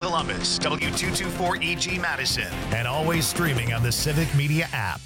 Columbus, W224EG Madison, and always streaming on the Civic Media app.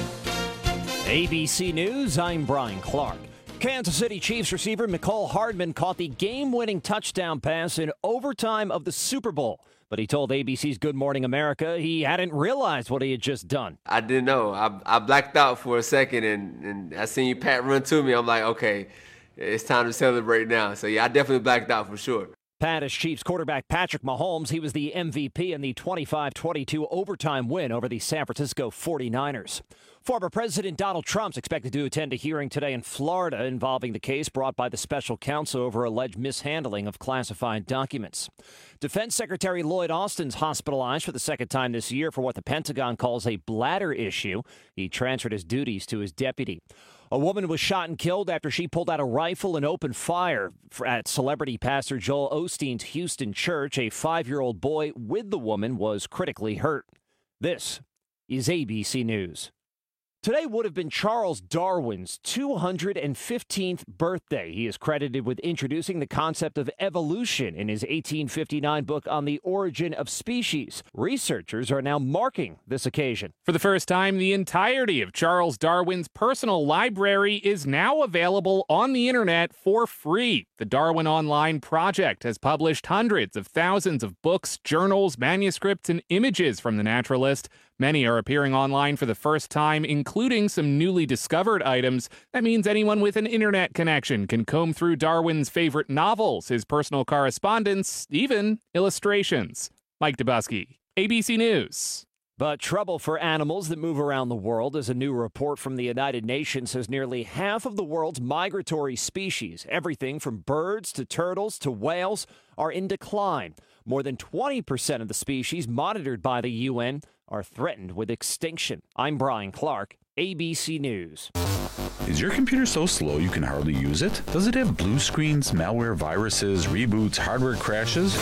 ABC News, I'm Brian Clark. Kansas City Chiefs receiver Mecole Hardman caught the game-winning touchdown pass in overtime of the Super Bowl. But he told ABC's Good Morning America he hadn't realized what he had just done. I didn't know. I blacked out for a second, and I seen Pat run to me. I'm like, okay, it's time to celebrate now. So, yeah, I definitely blacked out for sure. Pat is Chiefs quarterback Patrick Mahomes. He was the MVP in the 25-22 overtime win over the San Francisco 49ers. Former President Donald Trump's expected to attend a hearing today in Florida involving the case brought by the special counsel over alleged mishandling of classified documents. Defense Secretary Lloyd Austin's hospitalized for the second time this year for what the Pentagon calls a bladder issue. He transferred his duties to his deputy. A woman was shot and killed after she pulled out a rifle and opened fire at celebrity pastor Joel Osteen's Houston church. A 5-year-old boy with the woman was critically hurt. This is ABC News. Today would have been Charles Darwin's 215th birthday. He is credited with introducing the concept of evolution in his 1859 book On the Origin of Species. Researchers are now marking this occasion. For the first time, the entirety of Charles Darwin's personal library is now available on the internet for free. The Darwin Online Project has published hundreds of thousands of books, journals, manuscripts, and images from the naturalist. Many are appearing online for the first time, including some newly discovered items. That means anyone with an internet connection can comb through Darwin's favorite novels, his personal correspondence, even illustrations. Mike Dubusky, ABC News. But trouble for animals that move around the world, as a new report from the United Nations says nearly half of the world's migratory species, everything from birds to turtles to whales, are in decline. More than 20% of the species monitored by the UN are threatened with extinction. I'm Brian Clark, ABC News. Is your computer so slow you can hardly use it? Does it have blue screens, malware, viruses, reboots, hardware crashes?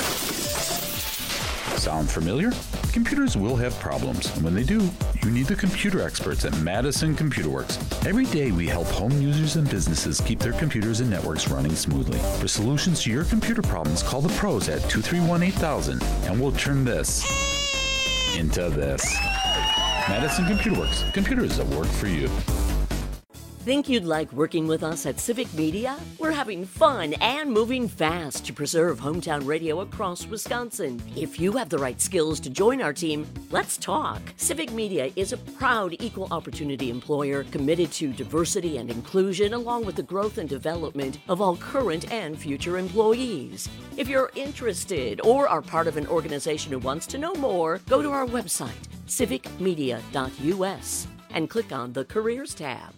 Sound familiar? Computers will have problems, and when they do, you need the computer experts at Madison Computer Works. Every day we help home users and businesses keep their computers and networks running smoothly. For solutions to your computer problems, call the pros at 231-8000, and we'll turn this into this. Madison Computer Works. Computers that work for you. Think you'd like working with us at Civic Media? We're having fun and moving fast to preserve hometown radio across Wisconsin. If you have the right skills to join our team, let's talk. Civic Media is a proud equal opportunity employer committed to diversity and inclusion, along with the growth and development of all current and future employees. If you're interested or are part of an organization who wants to know more, go to our website, civicmedia.us, and click on the Careers tab.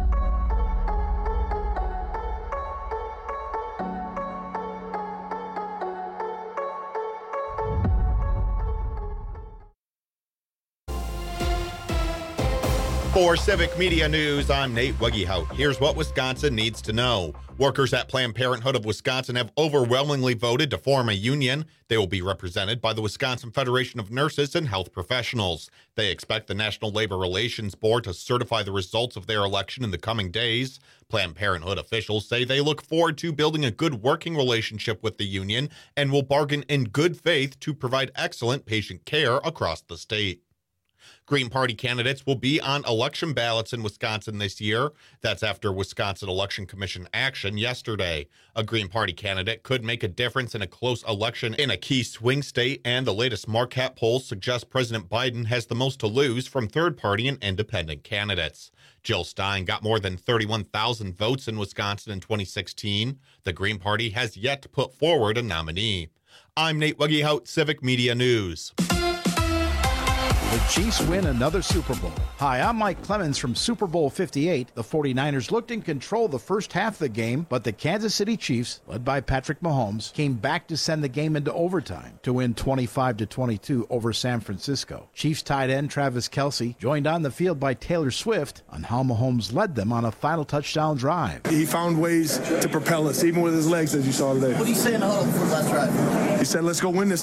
For Civic Media News, I'm Nate Wegehout. Here's what Wisconsin needs to know. Workers at Planned Parenthood of Wisconsin have overwhelmingly voted to form a union. They will be represented by the Wisconsin Federation of Nurses and Health Professionals. They expect the National Labor Relations Board to certify the results of their election in the coming days. Planned Parenthood officials say they look forward to building a good working relationship with the union and will bargain in good faith to provide excellent patient care across the state. Green Party candidates will be on election ballots in Wisconsin this year. That's after Wisconsin Election Commission action yesterday. A Green Party candidate could make a difference in a close election in a key swing state, and the latest Marquette polls suggest President Biden has the most to lose from third-party and independent candidates. Jill Stein got more than 31,000 votes in Wisconsin in 2016. The Green Party has yet to put forward a nominee. I'm Nate Wegehout, Civic Media News. The Chiefs win another Super Bowl. Hi, I'm Mike Clemens from Super Bowl 58. The 49ers looked in control the first half of the game, but the Kansas City Chiefs, led by Patrick Mahomes, came back to send the game into overtime to win 25-22 over San Francisco. Chiefs tight end Travis Kelce joined on the field by Taylor Swift on how Mahomes led them on a final touchdown drive. He found ways to propel us, even with his legs, as you saw today. What did he say in the huddle for last drive? He said, let's go win this thing.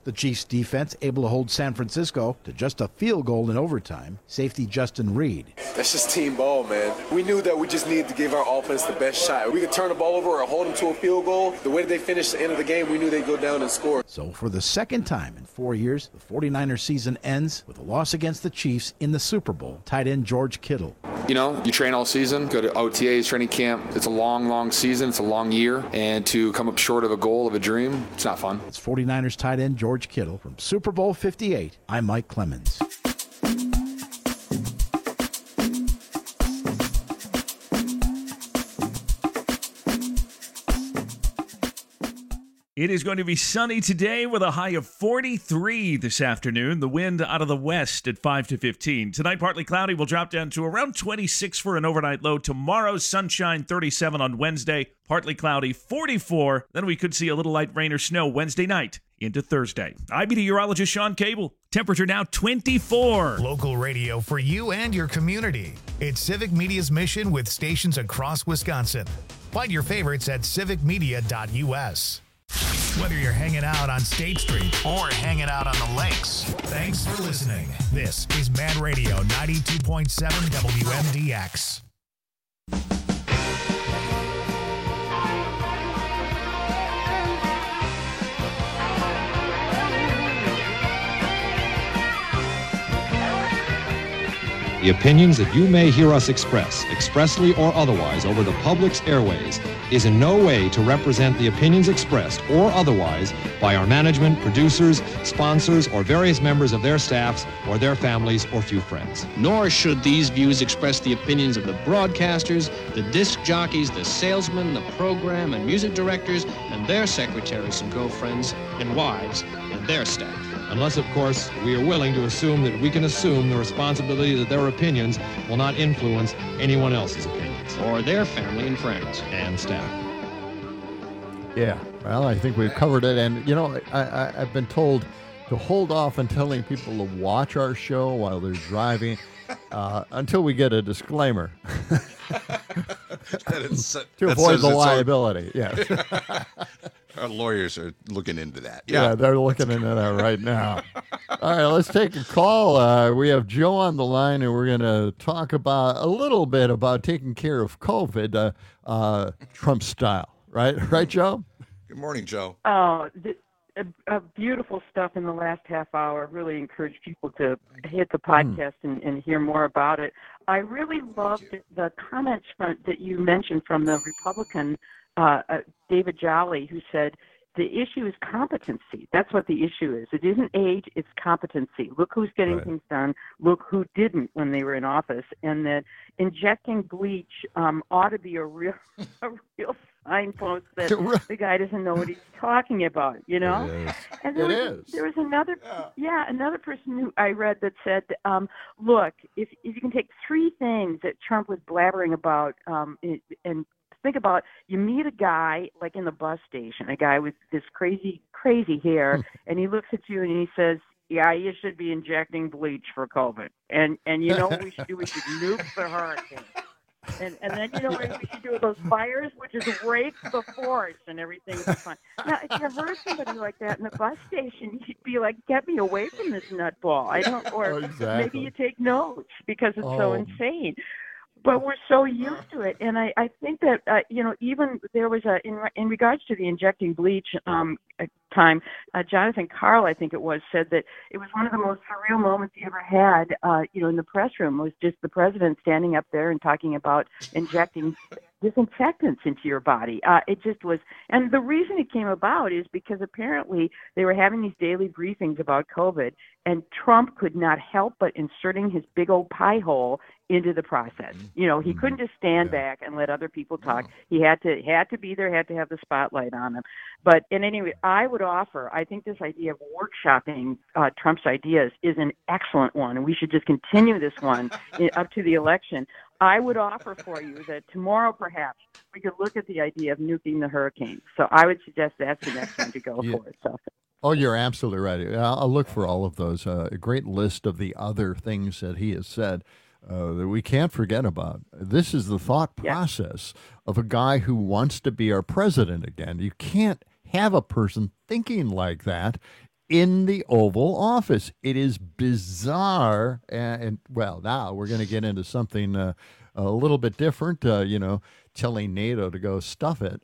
The Chiefs' defense able to hold San Francisco to just a field goal in overtime. Safety Justin Reed. That's just team ball, man. We knew that we just needed to give our offense the best shot. We could turn the ball over or hold them to a field goal. The way they finished the end of the game, we knew they'd go down and score. So for the second time in 4 years, the 49ers season ends with a loss against the Chiefs in the Super Bowl. Tight end George Kittle. You know, you train all season, go to OTAs, training camp. It's a long, long season. It's a long year. And to come up short of a goal, of a dream, it's not fun. It's 49ers tight end George Kittle from Super Bowl 58. I'm Mike Clemens. It is going to be sunny today with a high of 43 this afternoon. The wind out of the west at 5 to 15. Tonight, partly cloudy, will drop down to around 26 for an overnight low. Tomorrow, sunshine, 37 on Wednesday. Partly cloudy, 44. Then we could see a little light rain or snow Wednesday night into Thursday. I'm meteorologist Sean Cable. Temperature now 24. Local radio for you and your community. It's Civic Media's mission with stations across Wisconsin. Find your favorites at civicmedia.us. Whether you're hanging out on State Street or hanging out on the lakes, thanks for listening. This is Mad Radio 92.7 WMDX. The opinions that you may hear us express, expressly or otherwise, over the public's airways, is in no way to represent the opinions expressed or otherwise by our management, producers, sponsors, or various members of their staffs or their families or few friends. Nor should these views express the opinions of the broadcasters, the disc jockeys, the salesmen, the program and music directors, and their secretaries and girlfriends and wives and their staff. Unless, of course, we are willing to assume that we can assume the responsibility that their opinions will not influence anyone else's opinions. Or their family and friends. And staff. Yeah, well, I think we've covered it. And, you know, I've been told to hold off on telling people to watch our show while they're driving until we get a disclaimer. To avoid the liability, yes. Our lawyers are looking into that. Yeah, they're looking into that right now. All right, let's take a call. We have Joe on the line, and we're going to talk about a little bit about taking care of COVID, Trump style. Right, Joe? Good morning, Joe. Oh, beautiful stuff in the last half hour. Really encourage people to hit the podcast and hear more about it. I really loved the comments that you mentioned from the Republican David Jolly, who said the issue is competency. That's what the issue is. It isn't age, it's competency. Look who's getting things done. Look who didn't when they were in office. And that injecting bleach ought to be a real signpost that the guy doesn't know what he's talking about, you know? And there was another person who I read that said, look, if you can take three things that Trump was blabbering about and think about, you meet a guy like in the bus station, a guy with this crazy hair, and he looks at you and he says, yeah, you should be injecting bleach for COVID. And you know what we should do? We should nuke the hurricane. And then you know what we should do with those fires, which is rake the forest and everything will be fine. Now, if you heard somebody like that in the bus station, you'd be like, get me away from this nutball. Maybe you take notes because it's so insane. But we're so used to it, and I think that even there was in regards to the injecting bleach time, Jonathan Karl, I think it was, said that it was one of the most surreal moments he ever had. In the press room was just the president standing up there and talking about injecting disinfectants into your body. It just was, and the reason it came about is because apparently they were having these daily briefings about COVID, and Trump could not help but inserting his big old pie hole into the process. He couldn't just stand back and let other people talk. He had to be there, had to have the spotlight on him. But in any way, I would offer, I think this idea of workshopping Trump's ideas is an excellent one, and we should just continue this one up to the election. I would offer for you that tomorrow, perhaps, we could look at the idea of nuking the hurricane. So I would suggest that's the next one to go for. So. Oh, you're absolutely right. I'll look for all of those. A great list of the other things that he has said that we can't forget about. This is the thought process of a guy who wants to be our president again. You can't have a person thinking like that in the Oval Office. It is bizarre. And well, now we're going to get into something a little bit different, telling NATO to go stuff it.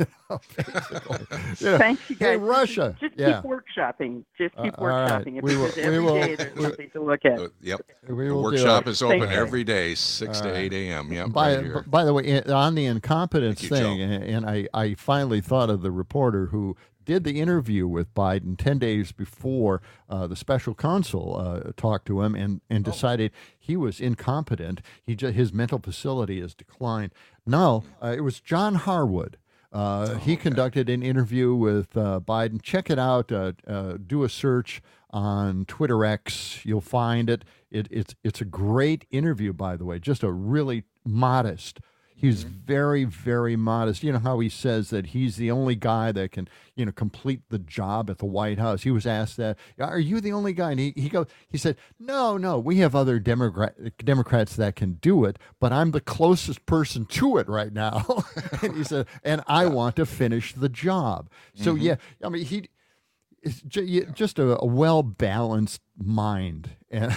Thank you, guys. Hey, Russia. Just keep workshopping. Just keep workshopping. Right. Every day there's something to look at. Yep. We The will workshop do it. is open Thank you. every day, 6 to 8 a.m. Yep, By, right here. by the way, on the incompetence Thank you, thing, Joe. and I finally thought of the reporter who did the interview with Biden 10 days before the special counsel talked to him and decided he was incompetent. His mental facility has declined. No, it was John Harwood. He conducted an interview with Biden. Check it out. Do a search on Twitter X. You'll find it. It's a great interview, by the way. Just a really modest. He's very, very modest. You know how he says that he's the only guy that can, complete the job at the White House. He was asked that, are you the only guy? And he said, no, we have other Democrats that can do it, but I'm the closest person to it right now. And he said, and I want to finish the job. So yeah, I mean, it's just a well-balanced mind. And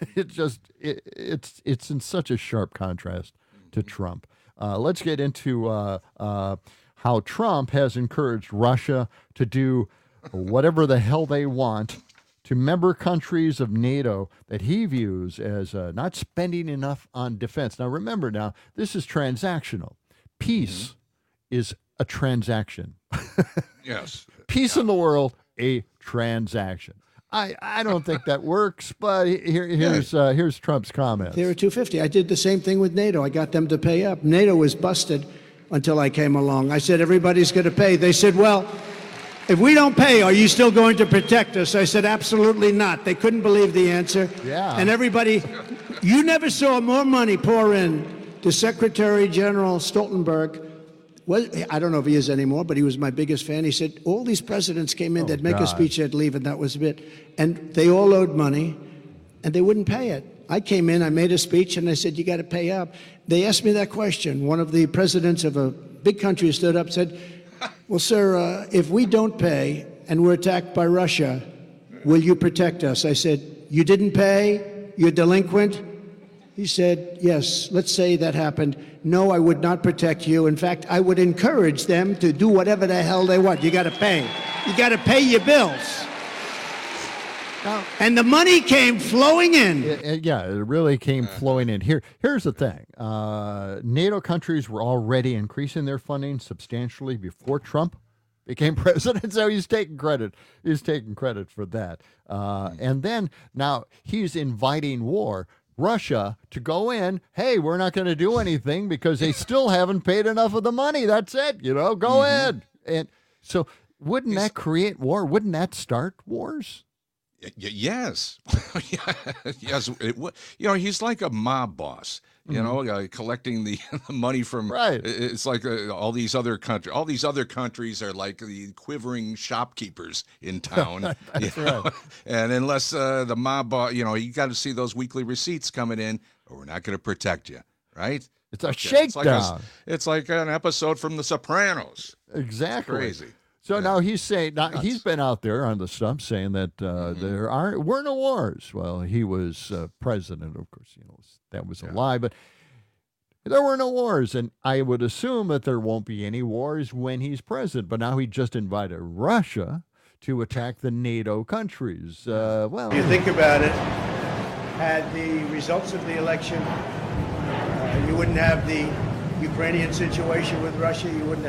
it's in such a sharp contrast to Trump. Let's get into how Trump has encouraged Russia to do whatever the hell they want to member countries of NATO that he views as not spending enough on defense. Now, remember this is transactional. Peace is a transaction. Yes. Peace in the world, a transaction. I don't think that works, but here's Trump's comment. They were $250. I did the same thing with NATO. I got them to pay up. NATO was busted until I came along. I said, everybody's going to pay. They said, well, if we don't pay, are you still going to protect us? I said, absolutely not. They couldn't believe the answer. Yeah. And everybody, you never saw more money pour in to Secretary General Stoltenberg. Well, I don't know if he is anymore, but he was my biggest fan. He said, all these presidents came in, they'd make a speech, they'd leave, and that was it. And they all owed money, and they wouldn't pay it. I came in, I made a speech, and I said, you got to pay up. They asked me that question. One of the presidents of a big country stood up and said, well, sir, if we don't pay and we're attacked by Russia, will you protect us? I said, you didn't pay? You're delinquent? He said, yes, let's say that happened. No, I would not protect you. In fact, I would encourage them to do whatever the hell they want. You got to pay. You got to pay your bills. And the money came flowing in. It really came flowing in. Here's the thing. NATO countries were already increasing their funding substantially before Trump became president, so he's taking credit. He's taking credit for that. And then now he's inviting war. Russia to go in, hey, we're not going to do anything because they still haven't paid enough of the money. That's it, go in. And so wouldn't that create war? Wouldn't that start wars? Yes. Yes. He's like a mob boss. Collecting the money from. Right. It's like all these other countries. All these other countries are like the quivering shopkeepers in town. That's right. And unless the mob boss, you got to see those weekly receipts coming in, or we're not going to protect you. Right. It's a shakedown. It's like an episode from The Sopranos. Exactly. It's crazy. So now he's saying, he's been out there on the stump saying that there were no wars. Well, he was president, of course, that was a lie, but there were no wars. And I would assume that there won't be any wars when he's president. But now he just invited Russia to attack the NATO countries. If you think about it, had the results of the election, you wouldn't have the Ukrainian situation with Russia. You would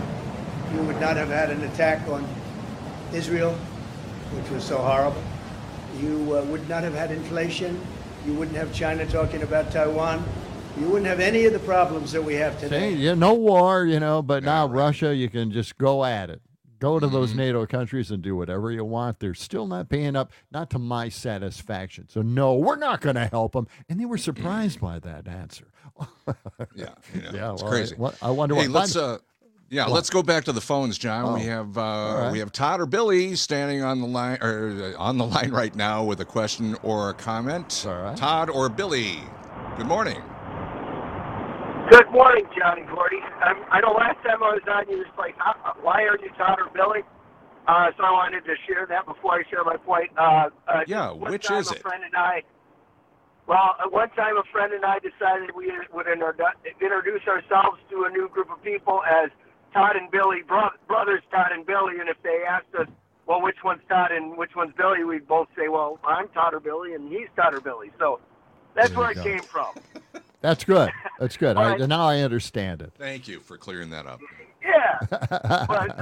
not have had an attack on Israel, which was so horrible. You would not have had inflation. You wouldn't have China talking about Taiwan. You wouldn't have any of the problems that we have today. No war, but now Russia, you can just go at it. Go to those NATO countries and do whatever you want. They're still not paying up, not to my satisfaction. So, no, we're not going to help them. And they were surprised by that answer. It's crazy. I wonder hey, what... let's go back to the phones, John. Oh. We have Todd or Billy standing on the line right now with a question or a comment. All right. Todd or Billy. Good morning. Good morning, John and Gordy. I know last time I was on, you was like, why are you Todd or Billy? So I wanted to share that before I share my point. Which is it? One time a friend and I decided we would introduce ourselves to a new group of people as Todd and Billy, brothers Todd and Billy, and if they asked us, well, which one's Todd and which one's Billy, we'd both say, well, I'm Todd or Billy, and he's Todd or Billy. So that's where it came from. That's good. That's good. Right. Now I understand it. Thank you for clearing that up. Yeah. But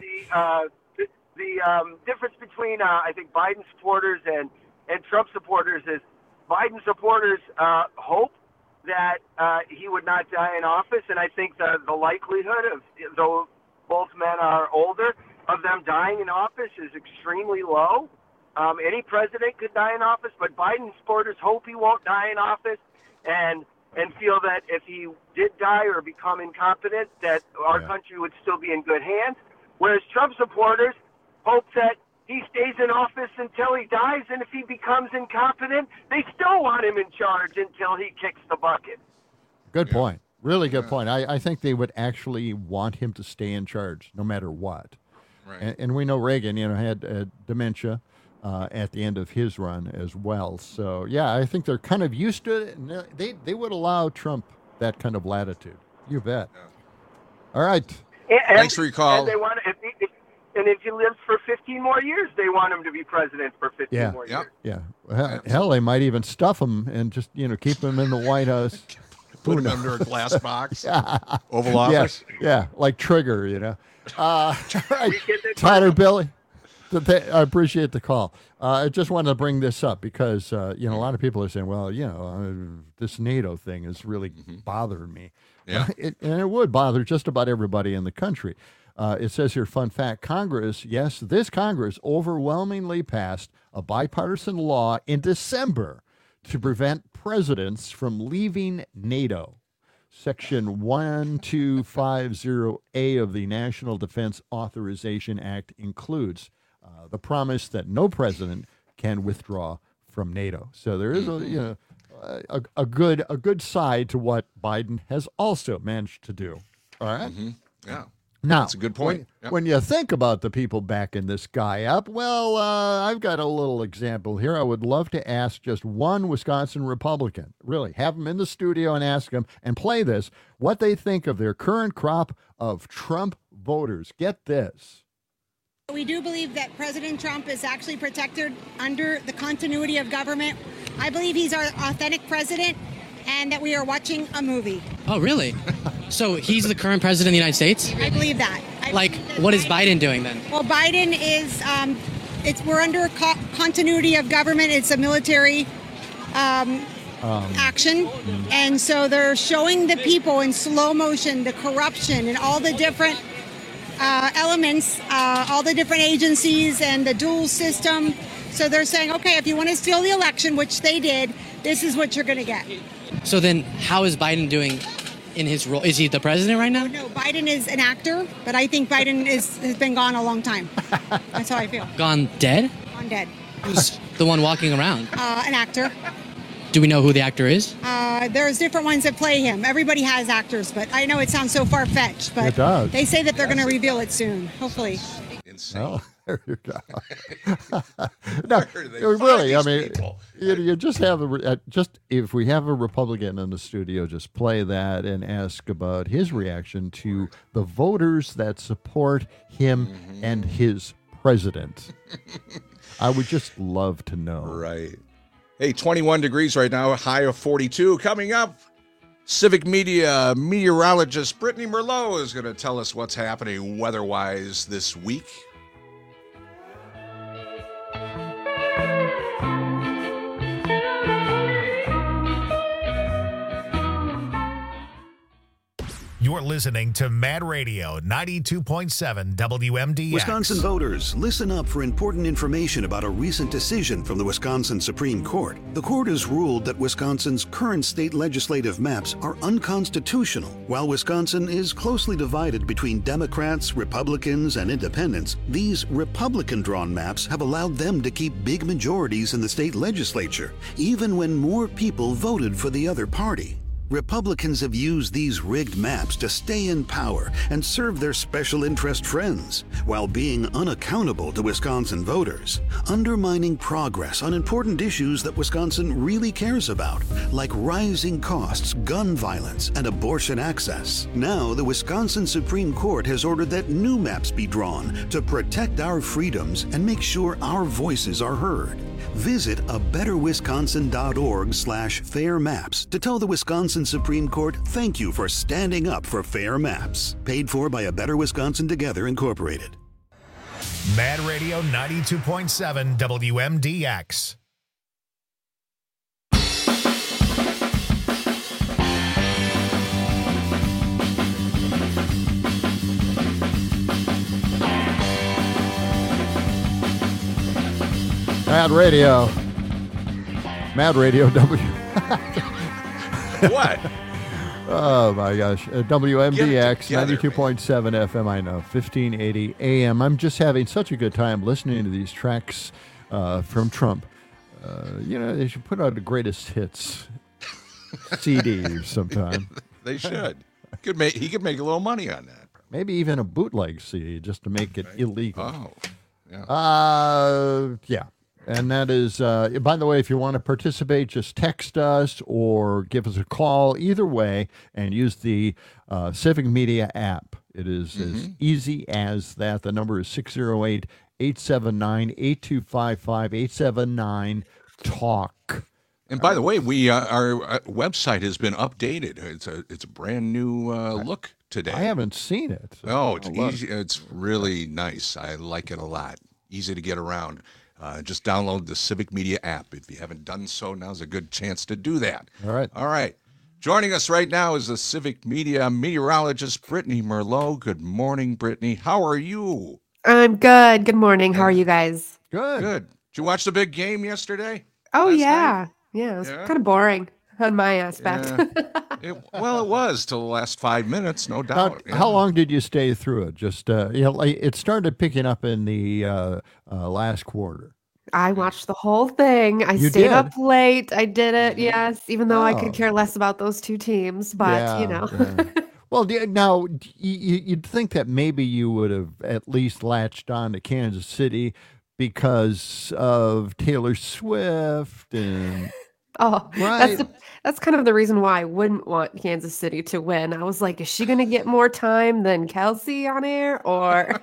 the difference between, I think, Biden supporters and Trump supporters is Biden supporters hope that he would not die in office, and I think the likelihood of, though both men are older, of them dying in office is extremely low. Any president could die in office, but Biden supporters hope he won't die in office and feel that if he did die or become incompetent, that our country would still be in good hands. Whereas Trump supporters hope that he stays in office until he dies, and if he becomes incompetent, they still want him in charge until he kicks the bucket. Good point. Really good point. I think they would actually want him to stay in charge no matter what. Right. And we know Reagan, had dementia at the end of his run as well. So, yeah, I think they're kind of used to it, and they would allow Trump that kind of latitude. You bet. Yeah. All right. Thanks for your call. And they want if he lives for 15 more years, they want him to be president for 15 more years. Yeah. Hell, they might even stuff him and just, keep him in the White House. Put him under a glass box. Oval Office. Yeah, like Trigger, All right, Todd or Billy, I appreciate the call. I just wanted to bring this up because, a lot of people are saying, well, this NATO thing is really bothering me. Yeah. And it would bother just about everybody in the country. It says here, fun fact, this Congress overwhelmingly passed a bipartisan law in December to prevent presidents from leaving NATO. Section 1250A of the National Defense Authorization Act includes the promise that no president can withdraw from NATO. So there is a good side to what Biden has also managed to do. All right? Mm-hmm. Yeah. Now, that's a good point. When you think about the people backing this guy up, well, I've got a little example here. I would love to ask just one Wisconsin Republican, really, have them in the studio and ask them and play this, what they think of their current crop of Trump voters. Get this. We do believe that President Trump is actually protected under the continuity of government. I believe he's our authentic president and that we are watching a movie. Oh, really? So he's the current president of the United States? I believe that. What is Biden doing then? Well, Biden is, we're under continuity of government. It's a military action. And so they're showing the people in slow motion the corruption and all the different elements, all the different agencies and the dual system. So they're saying, okay, if you want to steal the election, which they did, this is what you're going to get. So then how is Biden doing in his role? Is he the president right now? No, Biden is an actor, but I think Biden has been gone a long time. That's how I feel. Gone dead? Gone dead. Who's the one walking around? An actor. Do we know who the actor is? There's different ones that play him. Everybody has actors, but I know it sounds so far-fetched, but it does. They say that they're going to reveal it soon, hopefully. Insane. Oh, there you go. No, really, I mean, you just have if we have a Republican in the studio, just play that and ask about his reaction to the voters that support him and his president. I would just love to know. Right. Hey, 21 degrees right now, high of 42. Coming up, Civic Media meteorologist Brittany Merlot is going to tell us what's happening weather-wise this week. You're listening to Mad Radio 92.7 WMDX. Wisconsin voters, listen up for important information about a recent decision from the Wisconsin Supreme Court. The court has ruled that Wisconsin's current state legislative maps are unconstitutional. While Wisconsin is closely divided between Democrats, Republicans, and independents, these Republican-drawn maps have allowed them to keep big majorities in the state legislature, even when more people voted for the other party. Republicans have used these rigged maps to stay in power and serve their special interest friends, while being unaccountable to Wisconsin voters, undermining progress on important issues that Wisconsin really cares about, like rising costs, gun violence, and abortion access. Now, the Wisconsin Supreme Court has ordered that new maps be drawn to protect our freedoms and make sure our voices are heard. Visit abetterwisconsin.org/fair maps to tell the Wisconsin Supreme Court thank you for standing up for fair maps. Paid for by A Better Wisconsin Together, Incorporated. Mad Radio 92.7 WMDX. Mad Radio W. What? Oh my gosh. WMDX Get it 92.7 FM, I know, 1580 AM. I'm just having such a good time listening to these tracks from Trump. They should put out the greatest hits CD sometime. They should. He could make a little money on that. Maybe even a bootleg CD just to make it illegal. Oh, yeah. Yeah. And that is, by the way, if you want to participate, just text us or give us a call, either way, and use the Civic Media app. It is as easy as that. The number is 608-879-8255, 879-TALK. And by the way, our website has been updated. It's a brand new look today. I haven't seen it. So oh, it's easy. It's really nice. I like it a lot. Easy to get around. Just download the Civic Media app. If you haven't done so, now's a good chance to do that. All right. All right. Joining us right now is the Civic Media meteorologist, Brittany Merlot. Good morning, Brittany. How are you? I'm good. Good morning. How are you guys? Good. Did you watch the big game yesterday? Oh, yeah. Yeah, it was kind of boring on my aspect. It was till the last 5 minutes, no doubt. How long did you stay through it? Just it started picking up in the last quarter. I watched the whole thing. I stayed up late. I did it, yes, even though I could care less about those two teams. But, Yeah. Well, now, you'd think that maybe you would have at least latched on to Kansas City because of Taylor Swift and... Oh, right. That's kind of the reason why I wouldn't want Kansas City to win. I was like, is she going to get more time than Kelsey on air, or?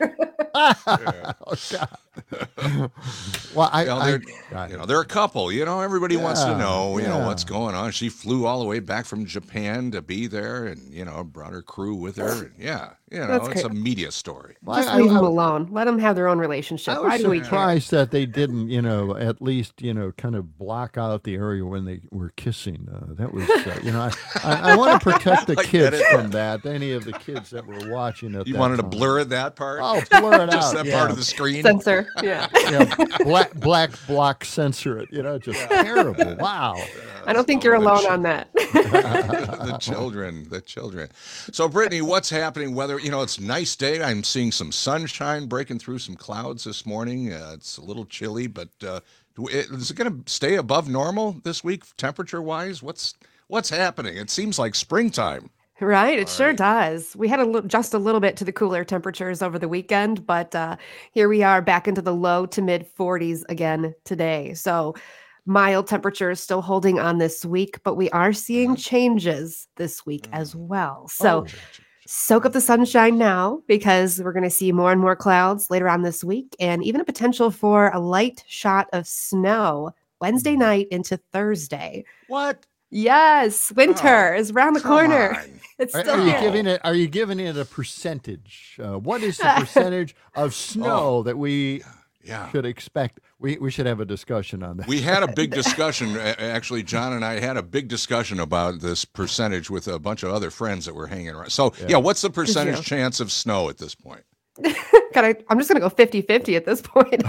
Well, they're a couple. Everybody wants to know, what's going on. She flew all the way back from Japan to be there, and brought her crew with her. And, it's a media story. Just leave them alone. Let them have their own relationship. I was surprised that they didn't, at least, kind of block out the area when they were kissing. That was, I want to protect the kids from that. Any of the kids that were watching it. You wanted to blur that part? Oh, blur it Just out. that part of the screen? Censor, yeah. Black block, censor it. Just terrible. Wow. I don't think you're alone on that. The children. So, Brittany, what's happening? Weather, it's a nice day. I'm seeing some sunshine breaking through some clouds this morning. It's a little chilly, but is it going to stay above normal this week, temperature-wise? What's happening? It seems like springtime. Right, it sure does. We had just a little bit to the cooler temperatures over the weekend, but here we are back into the low to mid 40s again today. So mild temperatures still holding on this week, but we are seeing changes this week as well. So soak up the sunshine now, because we're going to see more and more clouds later on this week, and even a potential for a light shot of snow Wednesday night into Thursday. What? Yes, winter is around the corner. It's still Are you giving it a percentage? What is the percentage of snow that we should expect? We should have a discussion on that. We had a big discussion. Actually, John and I had a big discussion about this percentage with a bunch of other friends that were hanging around. So, what's the percentage chance of snow at this point? I'm just going to go 50-50 at this point.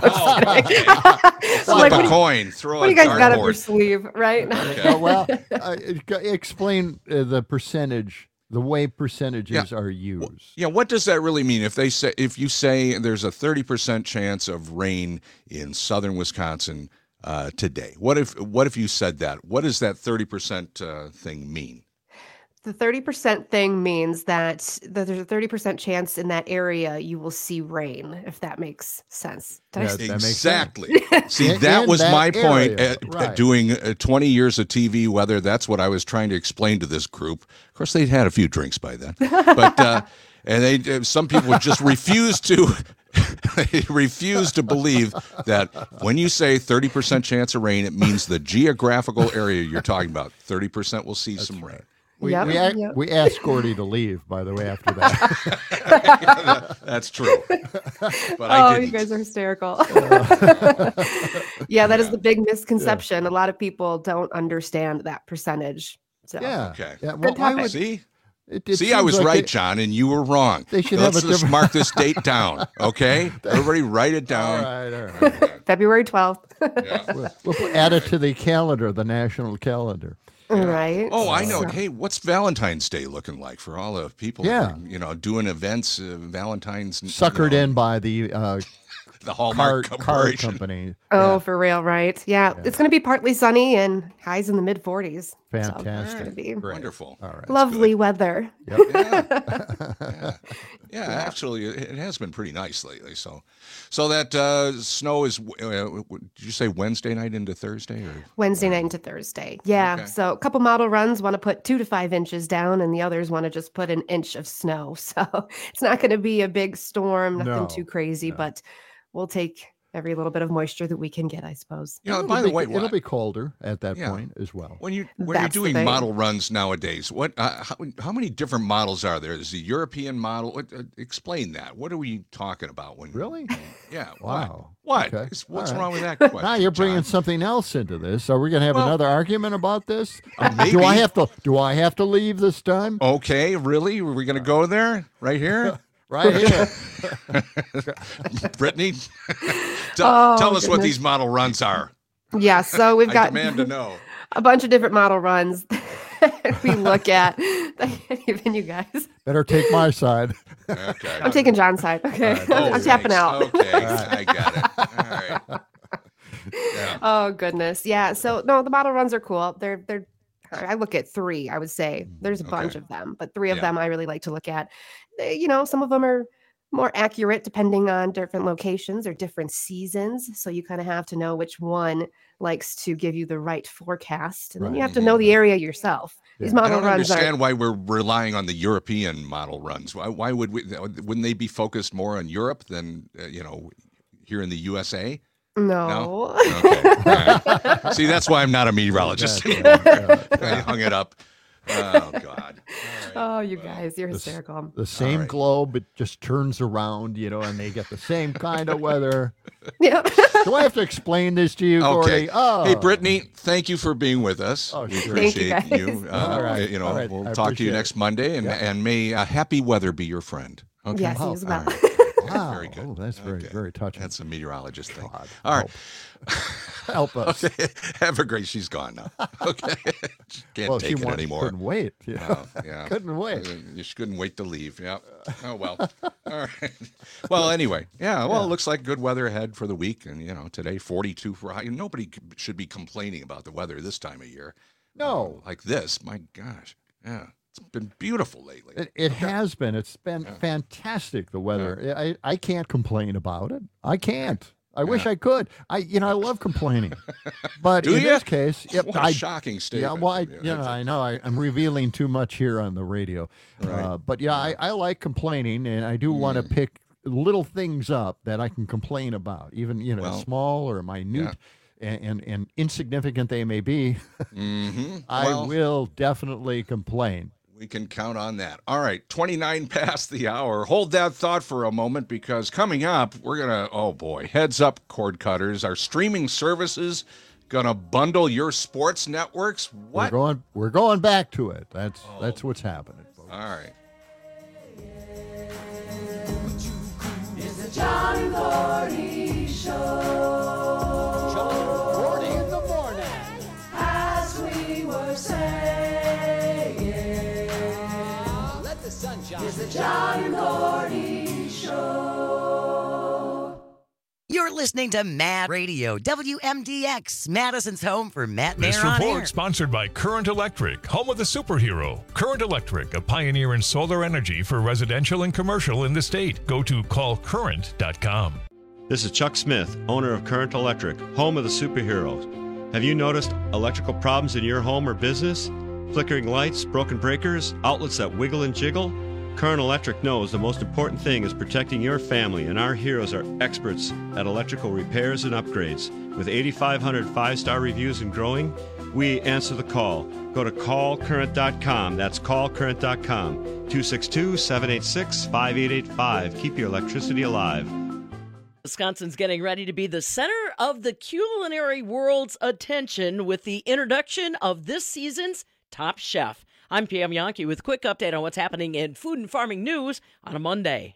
Flip a coin, throw what do you guys got up your sleeve, right? Okay. Explain the percentage, the way percentages are used. What does that really mean? If you say there's a 30% chance of rain in southern Wisconsin today, what if you said that? What does that 30% thing mean? The 30% thing means that there's a 30% chance in that area you will see rain, if that makes sense. Exactly. See, that was my point at doing 20 years of TV weather. That's what I was trying to explain to this group. Of course, they'd had a few drinks by then. But and some people would just refuse to believe that when you say 30% chance of rain, it means the geographical area you're talking about. 30% will see some rain. We asked Gordy to leave, by the way, after that. That's true. But I didn't. You guys are hysterical. Yeah, that is the big misconception. A lot of people don't understand that percentage. So. Yeah. Okay. Yeah. Well, See? It See, I was seems like right, John, and you were wrong. They should Let's have a just different... mark this date down, okay? Everybody write it down. All right. February 12th. Yeah. We'll add it to the calendar, the national calendar. Right. Oh, I know. Hey, what's Valentine's Day looking like for all the people who are, doing events, Valentine's? Suckered in by the Hallmark card company. Oh, for real, right? Yeah. It's going to be partly sunny and highs in the mid 40s. Fantastic. So it's gonna be wonderful. All right. Lovely weather. Yep. Yeah, actually, it has been pretty nice lately. So that snow is, did you say Wednesday night into Thursday? Or? Wednesday night into Thursday. Yeah. Okay. So a couple model runs want to put 2 to 5 inches down, and the others want to just put an inch of snow. So it's not going to be a big storm, nothing too crazy, but we'll take every little bit of moisture that we can get, I suppose. By the way, it'll be colder at that point as well. When you're doing model runs nowadays, what how many different models are there? Is the European model? Explain that. What are we talking about? Really? Yeah. Wow. What? Okay. What's All right. wrong with that question? Now you're bringing something else into this. Are we going to have another argument about this? Maybe. Do I have to leave this time? Okay, really? Are we going to go there? Right here? Right here. Brittany, tell us what these model runs are. Yeah, so we've got demand to know. A bunch of different model runs that we look at. Even you guys. Better take my side. Okay. I'm taking John's side. Okay. I'm tapping out. Okay, I got it. All right. Yeah. Oh, goodness. Yeah. So, no, the model runs are cool. They're I look at 3, I would say. There's a bunch of them, but 3 of them I really like to look at. Some of them are more accurate depending on different locations or different seasons. So you kind of have to know which one likes to give you the right forecast. And then you have to know the area yourself. These model I don't runs understand why we're relying on the European model runs. Why wouldn't they be focused more on Europe than, here in the USA? No. Okay. All right. See, that's why I'm not a meteorologist anymore. I hung it up. Oh, God. Right. Oh, you guys, you're hysterical. The same globe, it just turns around, and they get the same kind of weather. Yeah. Do I have to explain this to you, Okay. Gordy? Oh. Hey, Brittany, thank you for being with us. Oh, we sure. appreciate Thank you, you. All right. All right. We'll I talk to you appreciate next it. Monday, and may happy weather be your friend. Okay. Yes, you as well. All right. Wow. Very good. Oh, that's very touching. That's a meteorologist thing. God, All right. Help us. Okay. Have a great. She's gone now. Okay. She can't take it anymore. Couldn't wait. Oh, yeah. Couldn't wait. You couldn't wait to leave. Yeah. Oh, well. All right. Well, anyway. Yeah. Well, it looks like good weather ahead for the week. And, today, 42 for high. Nobody should be complaining about the weather this time of year. No. Like this. My gosh. Yeah. It's been beautiful lately. It has been. It's been fantastic, the weather. I can't complain about it. I can't. I wish I could. I love complaining. But in this case, what a shocking statement. Yeah, well, I know I'm revealing too much here on the radio. Right. But I like complaining, and I do want to pick little things up that I can complain about, even small or minute. And insignificant they may be. I will definitely complain. We can count on that. All right, 29 past the hour. Hold that thought for a moment, because coming up, we're going to, heads up, cord cutters. Our streaming services going to bundle your sports networks. What? We're going back to it. That's what's happening, folks. All right. It's the John and Gordy Show. John and Gordy in the morning. As we were saying. It's the John and Gordy Show. You're listening to Mad Radio, WMDX, Madison's home for Matt Mayer This on report air. sponsored by Current Electric, home of the superhero. Current Electric, a pioneer in solar energy for residential and commercial in the state. Go to callcurrent.com. This is Chuck Smith, owner of Current Electric, home of the superheroes. Have you noticed electrical problems in your home or business? Flickering lights, broken breakers, outlets that wiggle and jiggle? Current Electric knows the most important thing is protecting your family, and our heroes are experts at electrical repairs and upgrades. With 8,500 five-star reviews and growing, we answer the call. Go to callcurrent.com. That's callcurrent.com. 262-786-5885. Keep your electricity alive. Wisconsin's getting ready to be the center of the culinary world's attention with the introduction of this season's Top Chef. I'm Pam Yankee with a quick update on what's happening in food and farming news on a Monday.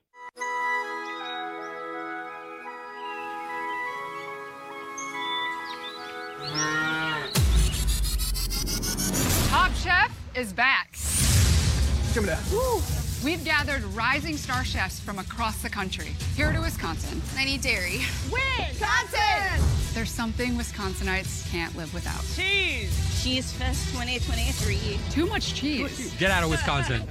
Top Chef is back. Give me that. Woo. We've gathered rising star chefs from across the country here to Wisconsin. I need dairy. Wisconsin! There's something Wisconsinites can't live without. Cheese! Cheese Fest 2023. Too much cheese. Get out of Wisconsin.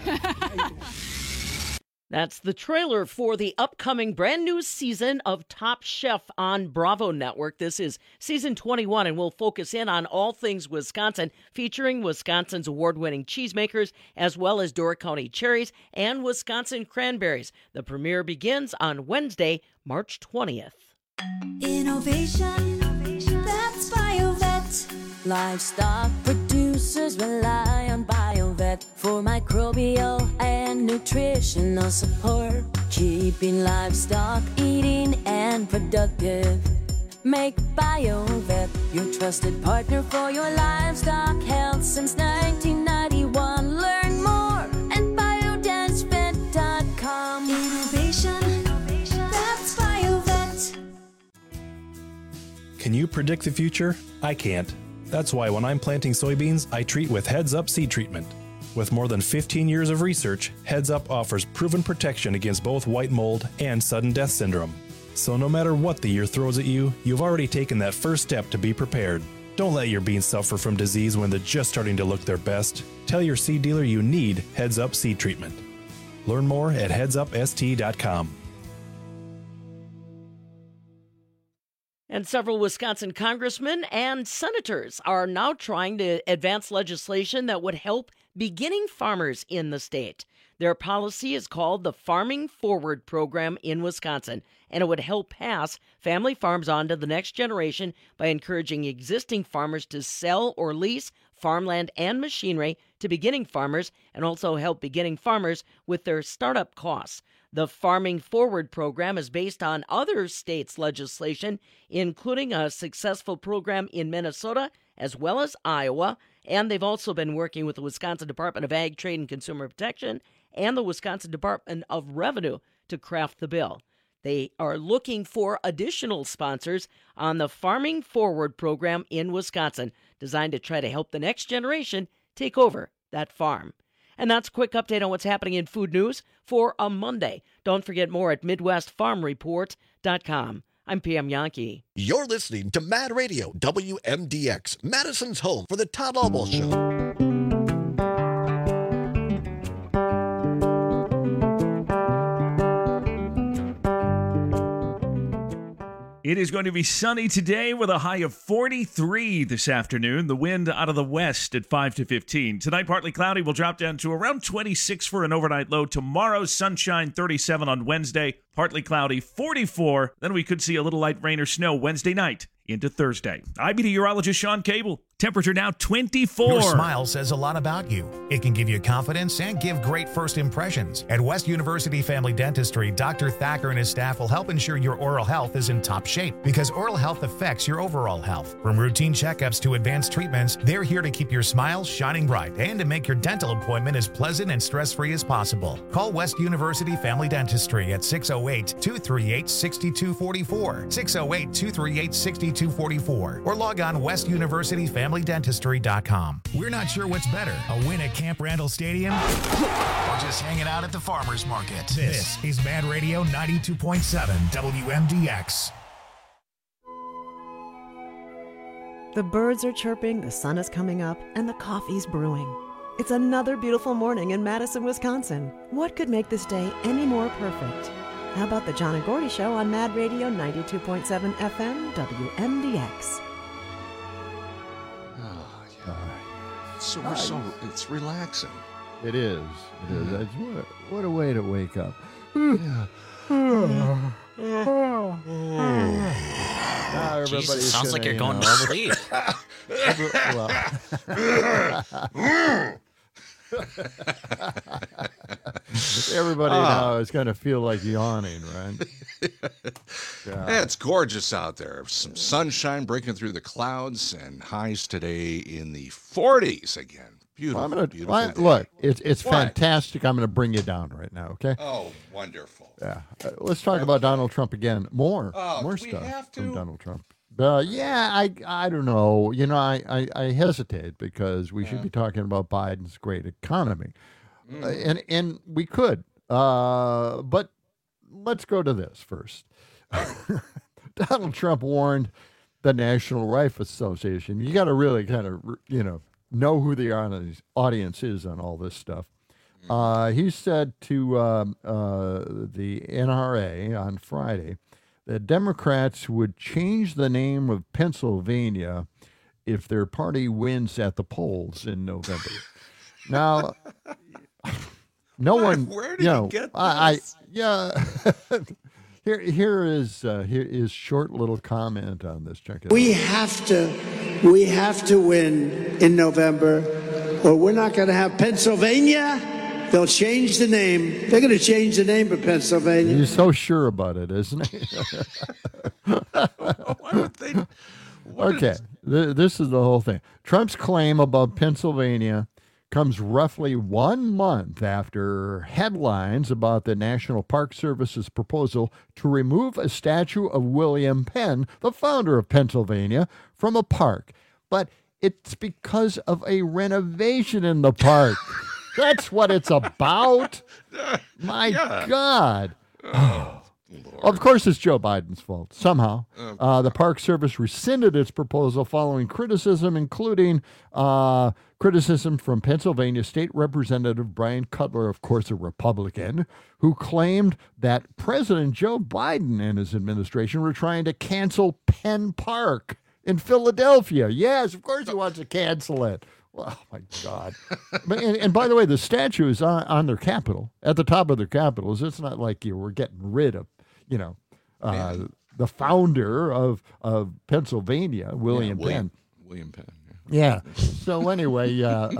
That's the trailer for the upcoming brand new season of Top Chef on Bravo Network. This is season 21, and we'll focus in on all things Wisconsin, featuring Wisconsin's award-winning cheesemakers, as well as Door County cherries and Wisconsin cranberries. The premiere begins on Wednesday, March 20th. Innovation, that's BioVet. Livestock producers rely on BioVet for microbial and nutritional support, keeping livestock eating and productive. Make BioVet your trusted partner for your livestock health since 1991. Learn more at biodensvet.com. Innovation, that's BioVet. Can you predict the future? I can't. That's why when I'm planting soybeans, I treat with Heads Up seed treatment. With more than 15 years of research, Heads Up offers proven protection against both white mold and sudden death syndrome. So no matter what the year throws at you, you've already taken that first step to be prepared. Don't let your beans suffer from disease when they're just starting to look their best. Tell your seed dealer you need Heads Up seed treatment. Learn more at headsupst.com. And several Wisconsin congressmen and senators are now trying to advance legislation that would help beginning farmers in the state. Their policy is called the Farming Forward Program in Wisconsin, and it would help pass family farms on to the next generation by encouraging existing farmers to sell or lease farmland and machinery to beginning farmers, and also help beginning farmers with their startup costs. The Farming Forward program is based on other states' legislation, including a successful program in Minnesota as well as Iowa, and they've also been working with the Wisconsin Department of Ag, Trade, and Consumer Protection and the Wisconsin Department of Revenue to craft the bill. They are looking for additional sponsors on the Farming Forward program in Wisconsin, designed to try to help the next generation take over that farm. And that's a quick update on what's happening in food news for a Monday. Don't forget more at MidwestFarmReport.com. I'm Pam Yankee. You're listening to Mad Radio, WMDX, Madison's home for the Todd Albo Show. It is going to be sunny today with a high of 43 this afternoon. The wind out of the west at 5 to 15. Tonight, partly cloudy. Will drop down to around 26 for an overnight low. Tomorrow, sunshine, 37 on Wednesday. Partly cloudy, 44. Then we could see a little light rain or snow Wednesday night into Thursday. I'm meteorologist Sean Cable. Temperature now 24. Your smile says a lot about you. It can give you confidence and give great first impressions. At West University Family Dentistry, Dr. Thacker and his staff will help ensure your oral health is in top shape, because oral health affects your overall health. From routine checkups to advanced treatments, they're here to keep your smile shining bright and to make your dental appointment as pleasant and stress-free as possible. Call West University Family Dentistry at 608-238-6244, 608-238-6244, or log on westuniversityfamilydentistry.com. We're not sure what's better, a win at Camp Randall Stadium or just hanging out at the farmer's market. This is Mad Radio 92.7 WMDX. The birds are chirping, the sun is coming up, and the coffee's brewing. It's another beautiful morning in Madison, Wisconsin. What could make this day any more perfect? How about the John and Gordy Show on Mad Radio 92.7 FM WMDX? It's relaxing. It is. It is. That's what a way to wake up. Now Jesus, sounds like you're going to sleep. Everybody now is going to feel like yawning, right? Yeah, it's gorgeous out there. Some sunshine breaking through the clouds, and highs today in the 40s again. Beautiful, beautiful day. Look, it's fantastic. I'm going to bring you down right now, okay? Oh, wonderful. Yeah. Let's talk about Donald Trump again. More stuff from Donald Trump. I don't know. You know, I hesitate because we should be talking about Biden's great economy. And we could. But let's go to this first. Donald Trump warned the National Rifle Association. You got to really kind of, know who the audience is on all this stuff. He said to the NRA on Friday that Democrats would change the name of Pennsylvania if their party wins at the polls in November. Now, no one, where did you get this? Here is his short little comment on this. Check it out. We have to win in November, or we're not going to have Pennsylvania. They'll change the name. They're going to change the name of Pennsylvania. He's so sure about it, isn't he? Why would they? Okay, this is the whole thing. Trump's claim about Pennsylvania comes roughly 1 month after headlines about the National Park Service's proposal to remove a statue of William Penn, the founder of Pennsylvania, from a park. But it's because of a renovation in the park. That's what it's about. My God. Of course, it's Joe Biden's fault. Somehow, the Park Service rescinded its proposal following criticism, including criticism from Pennsylvania State Representative Brian Cutler, of course, a Republican, who claimed that President Joe Biden and his administration were trying to cancel Penn Park in Philadelphia. Yes, of course he wants to cancel it. Oh, my God. And by the way, the statue is on their Capitol, at the top of their Capitals. It's not like we're getting rid of, the founder of Pennsylvania, William Penn. William Penn. Yeah. So anyway,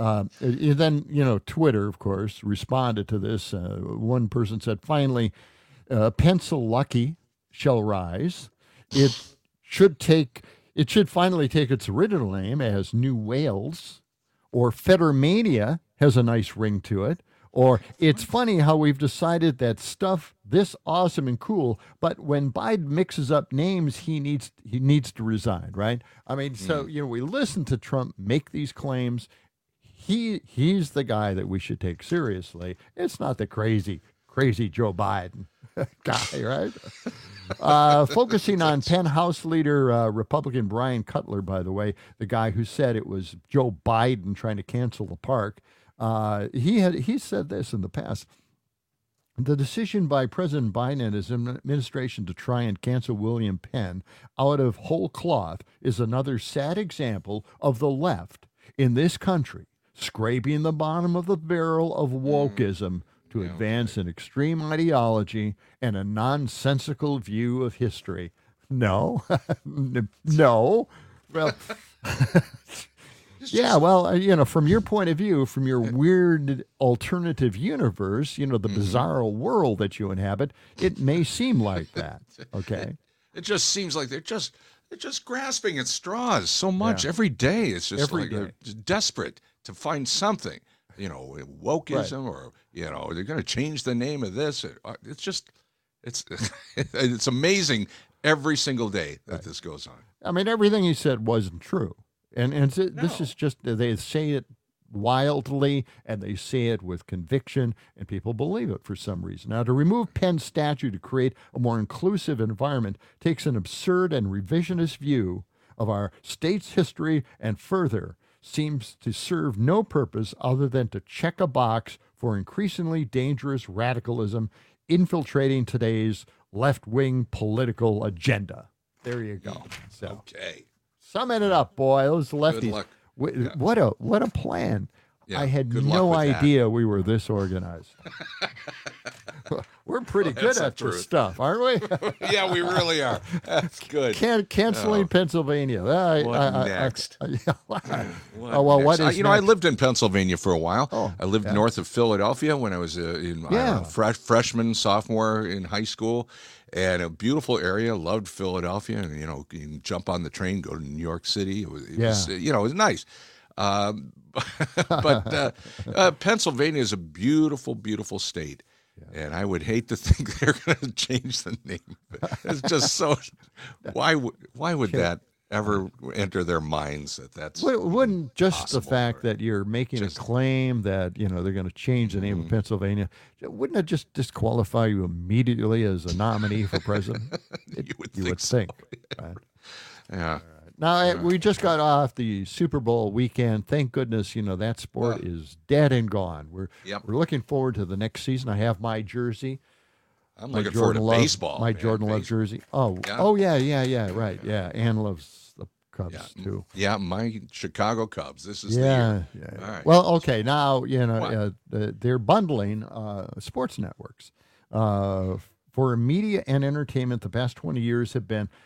then, Twitter, of course, responded to this. One person said, finally, Pennsyllucky shall rise. It should finally take its original name as New Wales, or Fettermania has a nice ring to it. Or it's funny how we've decided that stuff this awesome and cool, but when Biden mixes up names, he needs to resign, right? I mean, so we listen to Trump make these claims. He's the guy that we should take seriously. It's not the crazy Joe Biden guy, right? Focusing on Penn House leader Republican Brian Cutler, by the way, the guy who said it was Joe Biden trying to cancel the park. He said this in the past. The decision by President Biden and his administration to try and cancel William Penn out of whole cloth is another sad example of the left in this country scraping the bottom of the barrel of wokeism to advance an extreme ideology and a nonsensical view of history. No. No. Well... Yeah, well, from your point of view, from your weird alternative universe, the bizarro world that you inhabit, it may seem like that. Okay, it just seems like they're just grasping at straws so much every day. It's just they're desperate to find something, wokeism, or they're going to change the name of this. It's amazing every single day that this goes on. I mean, everything he said wasn't true. And this is just, they say it wildly, and they say it with conviction, and people believe it for some reason. Now, to remove Penn's statue to create a more inclusive environment takes an absurd and revisionist view of our state's history and further seems to serve no purpose other than to check a box for increasingly dangerous radicalism infiltrating today's left-wing political agenda. There you go. So, okay. Summing it up, boy. Those lefties. Good luck. What a plan. Yeah, I had good luck no with idea we were this organized. We're pretty good at this stuff, aren't we? Yeah, we really are. That's good. Canceling Pennsylvania. What next? What is next? next? I lived in Pennsylvania for a while. Oh, I lived north of Philadelphia when I was freshman, sophomore in high school, and a beautiful area. Loved Philadelphia, and you can jump on the train, go to New York City. It was nice. But Pennsylvania is a beautiful, beautiful state. And I would hate to think they're going to change the name. It's just so. Why would that ever enter their minds that's wouldn't just possible, the fact that you're making a claim that they're going to change the name of Pennsylvania, wouldn't it just disqualify you immediately as a nominee for president? You would think. Right? Yeah. Now, we just got off the Super Bowl weekend. Thank goodness, that sport is dead and gone. We're looking forward to the next season. I have my jersey. I'm looking forward to baseball. My Jordan Love jersey. Oh, yeah, right. Yeah, Ann loves the Cubs, too. Yeah, my Chicago Cubs. This is the year. Yeah. All right. Well, okay, now, they're bundling sports networks. For media and entertainment, the past 20 years have been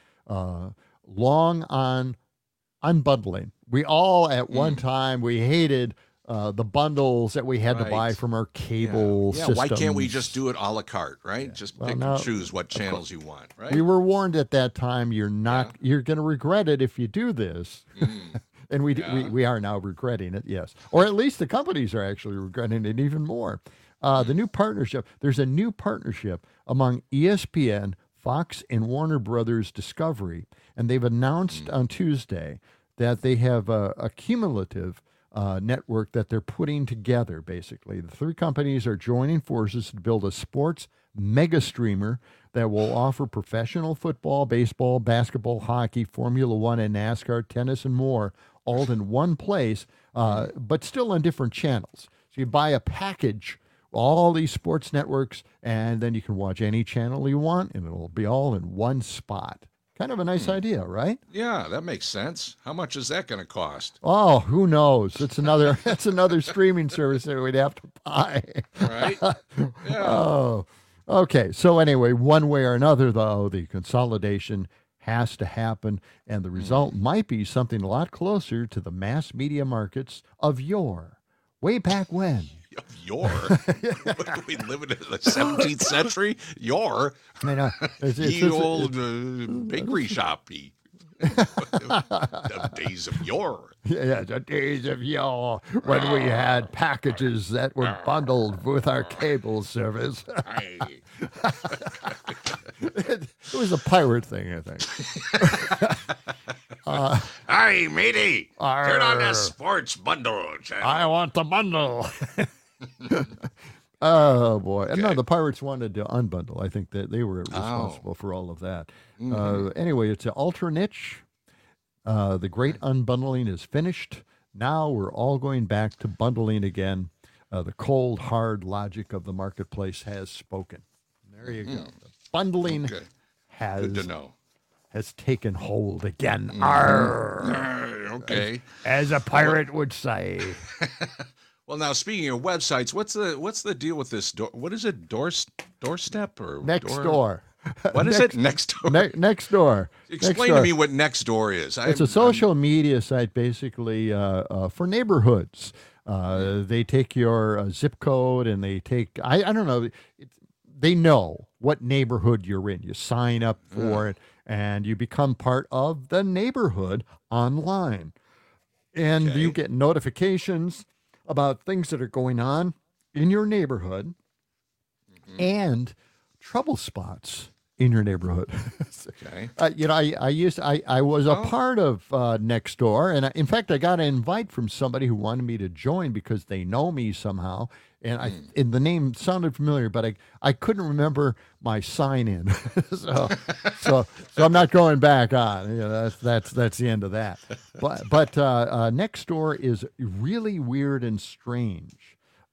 long on unbundling. We all at one time we hated the bundles that we had to buy from our cable system. Why can't we just do it a la carte, right? Just pick and choose what channels you want, right? We were warned at that time you're going to regret it if you do this. And we are now regretting it, yes. Or at least the companies are actually regretting it even more. The new partnership, there's a new partnership among ESPN, Fox, and Warner Brothers Discovery, and they've announced on Tuesday that they have a cumulative network that they're putting together, basically. The three companies are joining forces to build a sports mega streamer that will offer professional football, baseball, basketball, hockey, Formula One, and NASCAR, tennis, and more, all in one place, but still on different channels. So you buy a package, all these sports networks, and then you can watch any channel you want, and it'll be all in one spot. Kind of a nice idea, right? Yeah, that makes sense. How much is that going to cost? Oh, who knows? It's another streaming service that we'd have to buy. Right? Yeah. Oh, okay. So anyway, one way or another, though, the consolidation has to happen, and the result might be something a lot closer to the mass media markets of yore, way back when. Yore? We live in the 17th century? Yore? I know. The old bakery shoppy. The days of yore. Yeah, the days of yore when we had packages that were bundled with our cable service. It was a pirate thing, I think. Hey, matey, turn on the sports bundle channel. I want the bundle. Oh, boy. And no, the pirates wanted to unbundle. I think that they were responsible for all of that. Anyway, it's an ultra niche. The great unbundling is finished. Now we're all going back to bundling again. The cold, hard logic of the marketplace has spoken. There you go. The bundling has Good to know. Has taken hold again. Arr. Okay. As a pirate would say. Well, now speaking of websites, what's the deal with this? What is it? Doorstep or Nextdoor? What is it? Nextdoor. Nextdoor. Explain to me what Nextdoor is. It's a social media site, basically for neighborhoods. They take your zip code and they take I don't know. They know what neighborhood you're in. You sign up for it and you become part of the neighborhood online, and you get notifications about things that are going on in your neighborhood and trouble spots in your neighborhood. Okay. I was a part of Nextdoor, and in fact, I got an invite from somebody who wanted me to join because they know me somehow, and the name sounded familiar, but I couldn't remember my sign in, so I'm not going back on. That's the end of that. But Nextdoor is really weird and strange.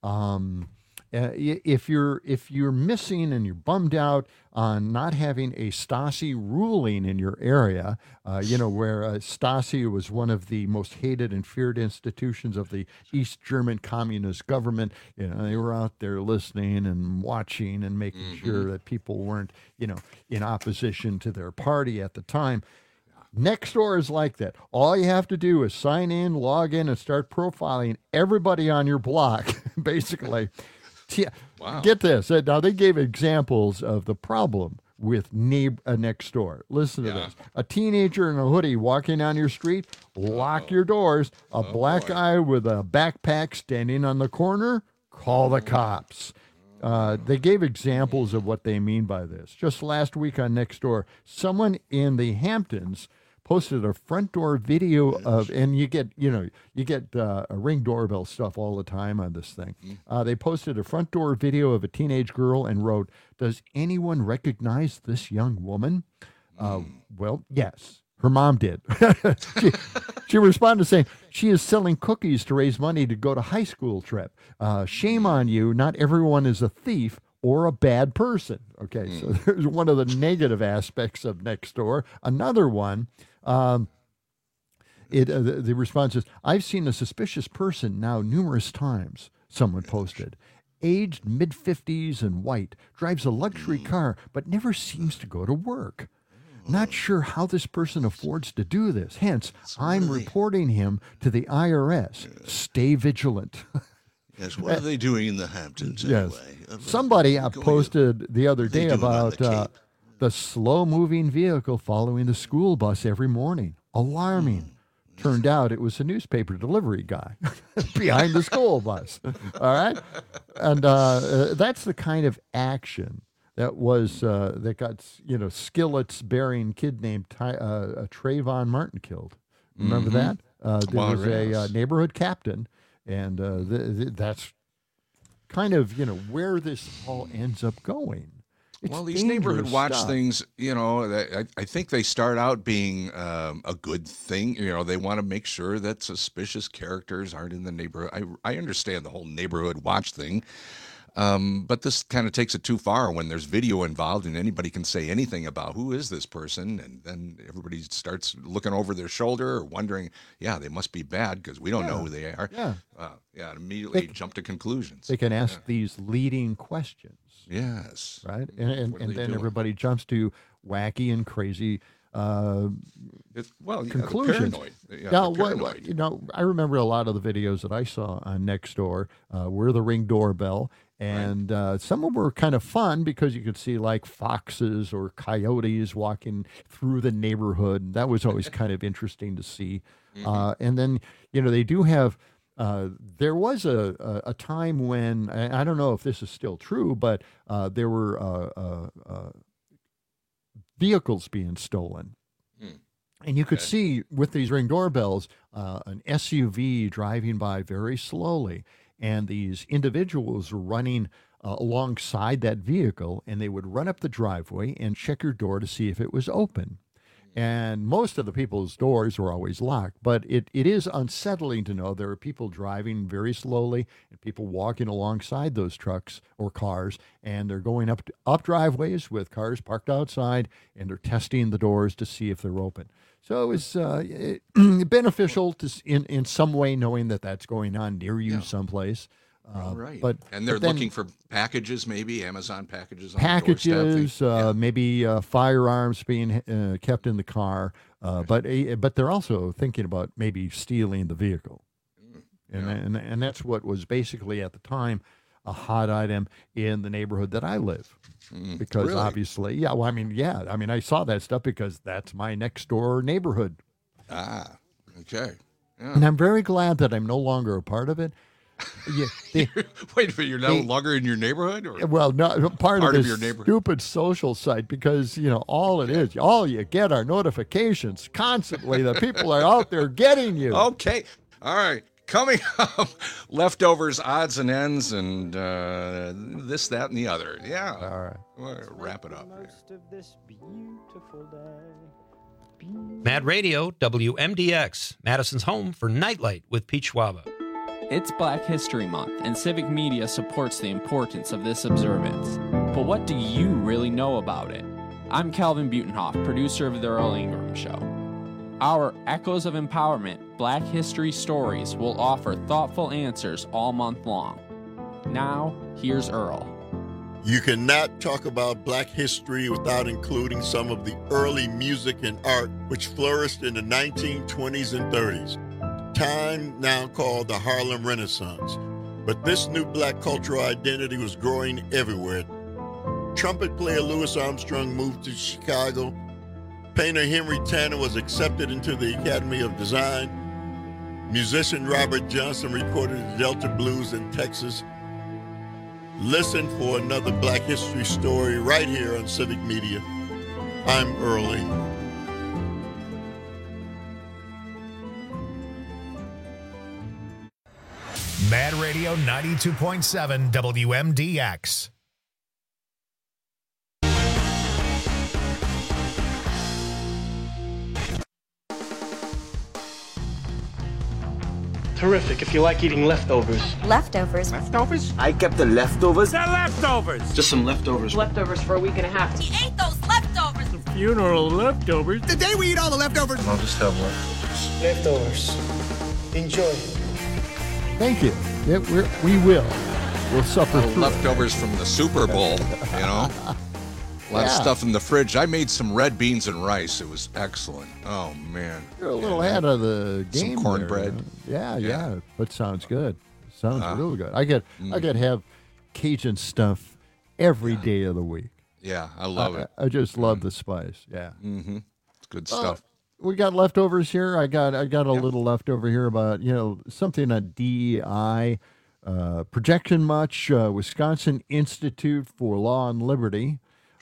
If you're missing and you're bummed out on not having a Stasi ruling in your area, where Stasi was one of the most hated and feared institutions of the East German communist government, they were out there listening and watching and making sure that people weren't, in opposition to their party at the time. Nextdoor is like that. All you have to do is sign in, log in, and start profiling everybody on your block, basically. Wow. Get this. Now, they gave examples of the problem with Nextdoor. Listen to this. A teenager in a hoodie walking down your street, lock your doors. A black guy with a backpack standing on the corner, call the cops. They gave examples of what they mean by this. Just last week on Nextdoor, someone in the Hamptons posted a front door video of, and you get a Ring doorbell stuff all the time on this thing. They posted a front door video of a teenage girl and wrote, "Does anyone recognize this young woman?" Well, yes, her mom did. She responded saying, "She is selling cookies to raise money to go to high school trip. Shame on you. Not everyone is a thief or a bad person." Okay, so there's one of the negative aspects of Nextdoor. Another one, the response is, "I've seen a suspicious person now numerous times," someone posted. "Aged mid-50s and white, drives a luxury car, but never seems to go to work. Not sure how this person affords to do this. Hence, I'm reporting him to the IRS. Stay vigilant." Yes, what are they doing in the Hamptons Yes. anyway? Somebody posted the other day about the slow-moving vehicle following the school bus every morning. Alarming. Turned out it was a newspaper delivery guy behind the school bus. All right? And that's the kind of action that was that got skillets bearing kid named Trayvon Martin killed. Remember that? There was a neighborhood captain. And that's kind of, where this all ends up going. These neighborhood watch things, I think they start out being a good thing. They want to make sure that suspicious characters aren't in the neighborhood. I understand the whole neighborhood watch thing. But this kind of takes it too far when there's video involved and anybody can say anything about who is this person, and then everybody starts looking over their shoulder or wondering, they must be bad because we don't know who they are. And immediately jump to conclusions. They can ask these leading questions. Yes. Right? And then everybody jumps to wacky and crazy conclusions. Paranoid. I remember a lot of the videos that I saw on Nextdoor were the Ring doorbell, and some of them were kind of fun because you could see like foxes or coyotes walking through the neighborhood. That was always kind of interesting to see. And then they do have. There was a time when, I don't know if this is still true, but there were vehicles being stolen. And you could see with these Ring doorbells, an SUV driving by very slowly, and these individuals were running alongside that vehicle, and they would run up the driveway and check your door to see if it was open. And most of the people's doors were always locked, but it is unsettling to know there are people driving very slowly and people walking alongside those trucks or cars, and they're going up driveways with cars parked outside, and they're testing the doors to see if they're open. So it was beneficial to in some way knowing that that's going on near you someplace. Right. And they're looking for packages, maybe Amazon packages. On packages, maybe firearms being kept in the car, but they're also thinking about maybe stealing the vehicle, and that's what was basically at the time a hot item in the neighborhood that I live, because obviously, I saw that stuff because that's my next door neighborhood. Okay. Yeah. And I'm very glad that I'm no longer a part of it. Wait a minute, you're no longer in your neighborhood? Or well, no, part of this your neighborhood? Stupid social site, because, all you get are notifications constantly that people are out there getting you. Okay. All right. Coming up, leftovers, odds and ends, and this, that, and the other. Yeah. All right. We'll wrap it up here. Mad Radio, WMDX, Madison's home for Nightlight with Pete Schwaba. It's Black History Month, and Civic Media supports the importance of this observance. But what do you really know about it? I'm Calvin Butenhoff, producer of The Earl Ingram Show. Our Echoes of Empowerment Black History Stories will offer thoughtful answers all month long. Now, here's Earl. You cannot talk about Black history without including some of the early music and art which flourished in the 1920s and 30s. Time now called the Harlem Renaissance. But this new Black cultural identity was growing everywhere. Trumpet player Louis Armstrong moved to Chicago. Painter Henry Tanner was accepted into the Academy of Design. Musician Robert Johnson recorded the Delta Blues in Texas. Listen for another Black history story right here on Civic Media. I'm Earl Ingram. Mad Radio 92.7 WMDX. Terrific if you like eating leftovers. Leftovers. Leftovers? I kept the leftovers. The leftovers! Just some leftovers. Leftovers for a week and a half. He ate those leftovers. The funeral leftovers. The day we eat all the leftovers. I'll just have leftovers. Enjoy. Thank you. Yeah, we will. We'll suffer through leftovers from the Super Bowl, A lot of stuff in the fridge. I made some red beans and rice. It was excellent. Oh, man. You're a little ahead of the game. Some cornbread. Yeah. That sounds good. Sounds real good. I get to have Cajun stuff every day of the week. Yeah, I love it. I just love the spice. Yeah. Mm-hmm. It's good stuff. We got leftovers here. I got a little leftover here about, something on DEI. Projection much. Wisconsin Institute for Law and Liberty.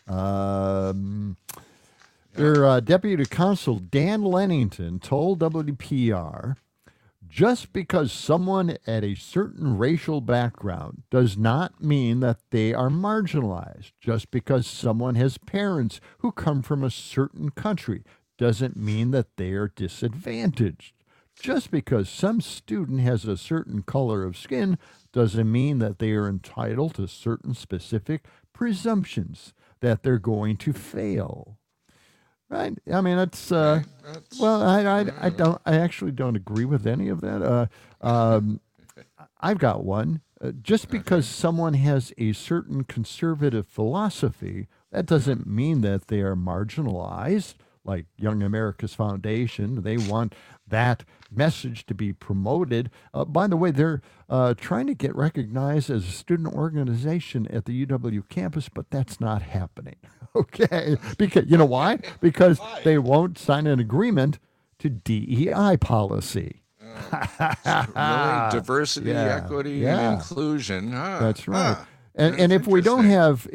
Their deputy counsel, Dan Lennington, told WPR, just because someone at a certain racial background does not mean that they are marginalized. Just because someone has parents who come from a certain country doesn't mean that they are disadvantaged. Just because some student has a certain color of skin doesn't mean that they are entitled to certain specific presumptions that they're going to fail. Right? I mean, it's well, I actually don't agree with any of that. I've got one. Just because someone has a certain conservative philosophy, that doesn't mean that they are marginalized. Like Young America's Foundation, they want that message to be promoted. By the way, they're trying to get recognized as a student organization at the UW campus, but that's not happening. Okay, because you know why? Because they won't sign an agreement to DEI policy. Really, diversity, equity, and inclusion. That's right. And if we don't have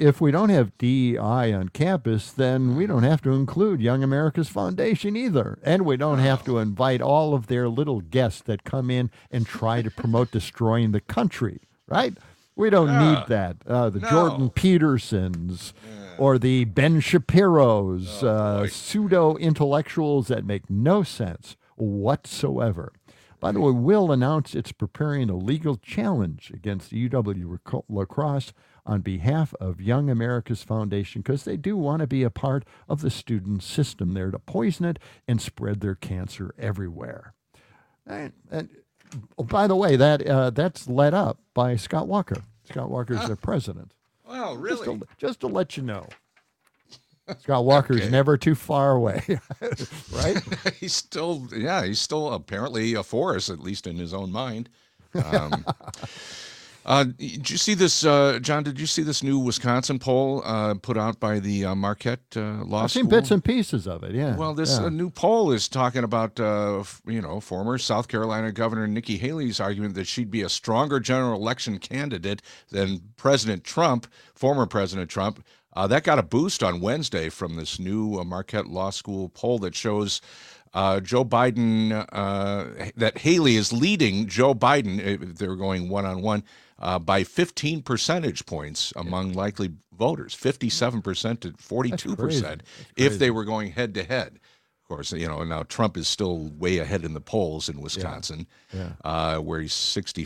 DEI on campus, then we don't have to include Young America's Foundation either, and we don't have to invite all of their little guests that come in and try to promote destroying the country. Right? We don't need that. The Jordan Petersons or the Ben Shapiros, pseudo intellectuals that make no sense whatsoever. By the way, Will announced it's preparing a legal challenge against UW-La Crosse on behalf of Young America's Foundation because they do want to be a part of the student system there to poison it and spread their cancer everywhere. And by the way, that's led up by Scott Walker. Scott Walker's their president. Wow, really? Just to let you know. Scott Walker's never too far away, right? He's still apparently a force, at least in his own mind. Did you see this, John? Did you see this new Wisconsin poll put out by the Marquette Law School? I've seen bits and pieces of it. Yeah. Well, this new poll is talking about former South Carolina Governor Nikki Haley's argument that she'd be a stronger general election candidate than President Trump, former President Trump. That got a boost on Wednesday from this new Marquette Law School poll that shows Joe Biden, that Haley is leading Joe Biden. They're going one-on-one by 15 percentage points among likely voters, 57% to 42% if they were going head-to-head. Of course, now Trump is still way ahead in the polls in Wisconsin, where he's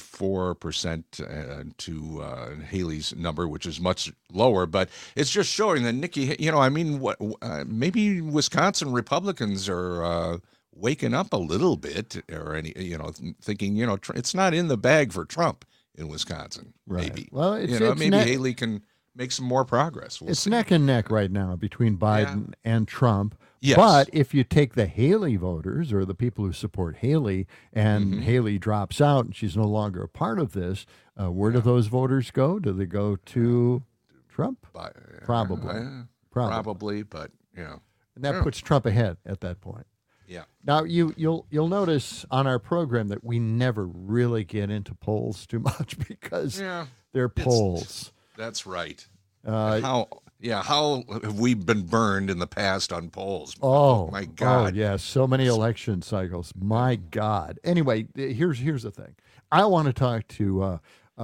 64% to Haley's number, which is much lower. But it's just showing that Nikki, maybe Wisconsin Republicans are waking up a little bit, or thinking, it's not in the bag for Trump in Wisconsin. Right. Maybe. Well, it's maybe Haley can make some more progress. It's neck and neck right now between Biden and Trump. Yes. But if you take the Haley voters, or the people who support Haley, and Haley drops out and she's no longer a part of this, where do those voters go? Do they go to Trump? Probably, but and that puts Trump ahead at that point. Yeah. Now you'll notice on our program that we never really get into polls too much because they're polls. That's right. How have we been burned in the past on polls? Oh my God! Oh yeah, so many election cycles. My God. Anyway, here's the thing. I want to talk to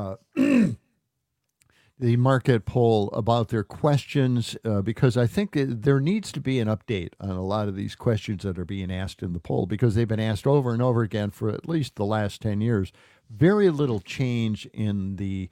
the Marquette poll about their questions because I think there needs to be an update on a lot of these questions that are being asked in the poll, because they've been asked over and over again for at least the last 10 years. Very little change in the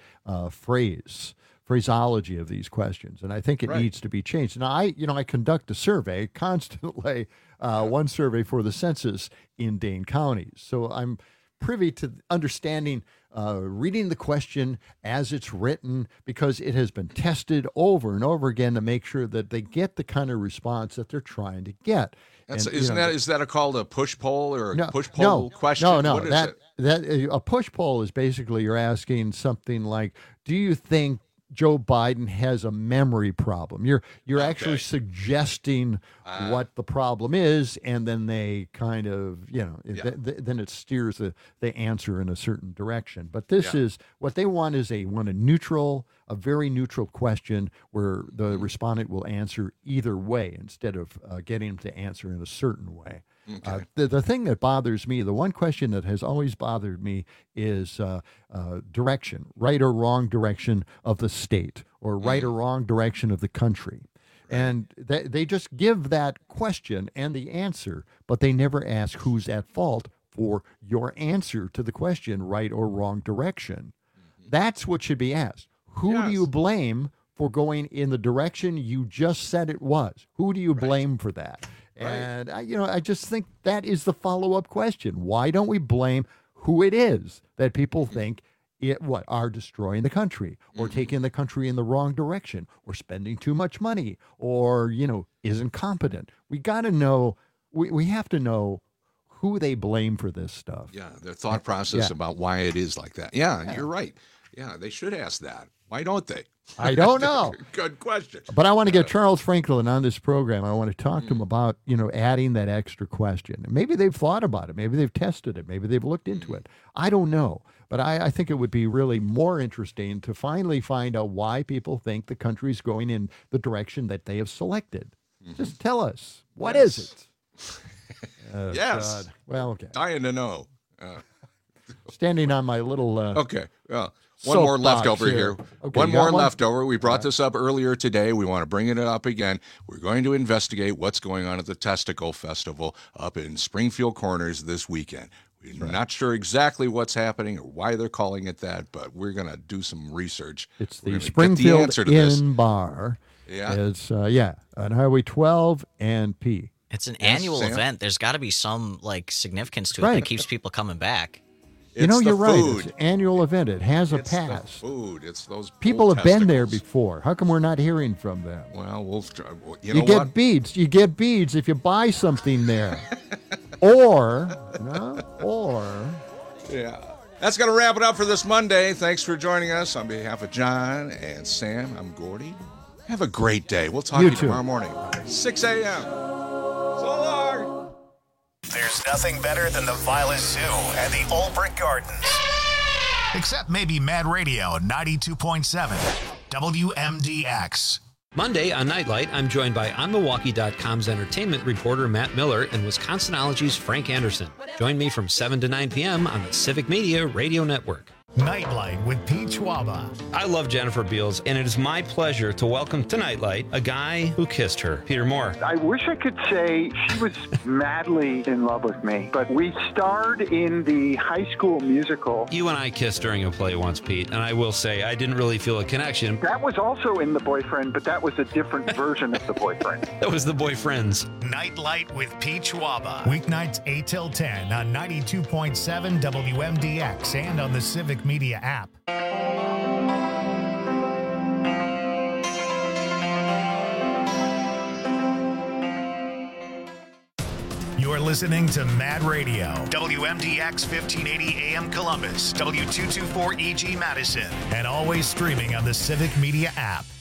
phraseology of these questions, and I think it needs to be changed. Now, I conduct a survey constantly, one survey for the census in Dane County, so I'm privy to understanding, reading the question as it's written, because it has been tested over and over again to make sure that they get the kind of response that they're trying to get. Is that called a push poll or a push poll question? No. That a push poll is basically you're asking something like, do you think Joe Biden has a memory problem? You're actually suggesting what the problem is, and then they kind of, then it steers the answer in a certain direction. But this is what they want is a very neutral question where the respondent will answer either way instead of getting them to answer in a certain way. Okay. The thing that bothers me, the one question that has always bothered me is direction, right or wrong direction of the state, or right or wrong direction of the country. And they just give that question and the answer, but they never ask who's at fault for your answer to the question, right or wrong direction. That's what should be asked. Who do you blame for going in the direction you just said it was? Who do you blame for that? And I just think that is the follow-up question. Why don't we blame who it is that people think are destroying the country, or taking the country in the wrong direction, or spending too much money, or isn't competent? We got to know. We have to know who they blame for this stuff. Yeah, their thought process about why it is like that. Yeah, you're right. Yeah, they should ask that. Why don't they? I don't know. Good question. But I want to get Charles Franklin on this program. I want to talk to him about, adding that extra question. Maybe they've thought about it. Maybe they've tested it. Maybe they've looked into it. I don't know. But I think it would be really more interesting to finally find out why people think the country's going in the direction that they have selected. Just tell us. What is it? Yes. God. Well, okay. Dying to know. Standing on my little... okay. Well, one more leftover here. Okay, one more leftover. We brought this up earlier today. We want to bring it up again. We're going to investigate what's going on at the Testicle Festival up in Springfield Corners this weekend. We're not sure exactly what's happening or why they're calling it that, but we're going to do some research. It's the Springfield Inn Bar. Yeah. It's, on Highway 12 and P. It's an annual event. There's got to be some significance to it that keeps people coming back. You're right. It's an annual event. It has a pass. It's the food. It's those people have been there before. How come we're not hearing from them? Well, you get beads. You get beads if you buy something there. or That's going to wrap it up for this Monday. Thanks for joining us. On behalf of John and Sam, I'm Gordy. Have a great day. We'll talk to you tomorrow morning, 6 a.m. So long. There's nothing better than the Violet Zoo and the Old Brick Gardens. Except maybe Mad Radio 92.7 WMDX. Monday on Nightlight, I'm joined by OnMilwaukee.com's entertainment reporter Matt Miller and Wisconsinology's Frank Anderson. Join me from 7 to 9 p.m. on the Civic Media Radio Network. Nightlight with Pete Schwaba. I love Jennifer Beals, and it is my pleasure to welcome to Nightlight a guy who kissed her, Peter Moore. I wish I could say she was madly in love with me, but we starred in the High School Musical. You and I kissed during a play once, Pete, and I will say I didn't really feel a connection. That was also in The Boyfriend, but that was a different version of The Boyfriend. That was The Boyfriends. Nightlight with Pete Schwaba. Weeknights 8 till 10 on 92.7 WMDX and on the Civic Media app. You're listening to Mad Radio, WMDX 1580 AM Columbus, W224EG Madison, and always streaming on the Civic Media app.